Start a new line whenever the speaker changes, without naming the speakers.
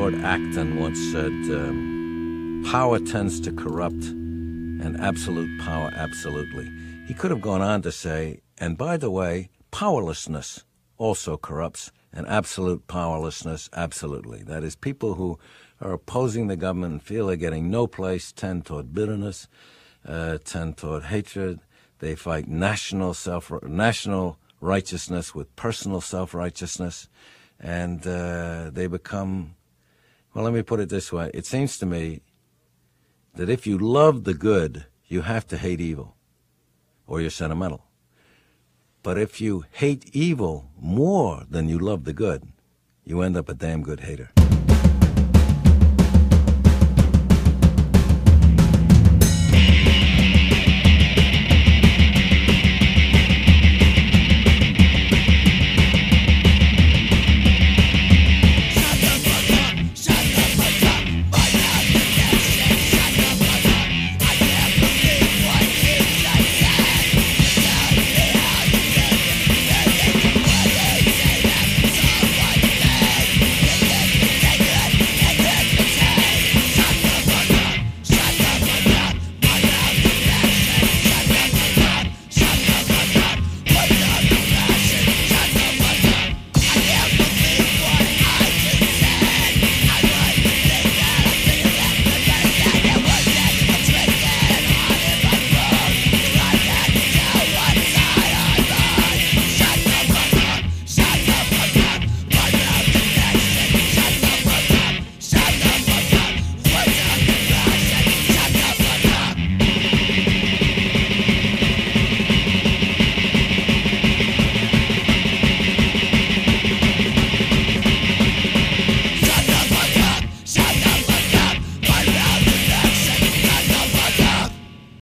Lord Acton once said, power tends to corrupt, and absolute power absolutely. He could have gone on to say, and by the way, powerlessness also corrupts, and absolute powerlessness absolutely. That is, people who are opposing the government and feel they're getting no place tend toward bitterness, tend toward hatred. They fight national righteousness with personal self-righteousness, and they become, well, let me put it this way. It seems to me that if you love the good, you have to hate evil, or you're sentimental. But if you hate evil more than you love the good, you end up a damn good hater.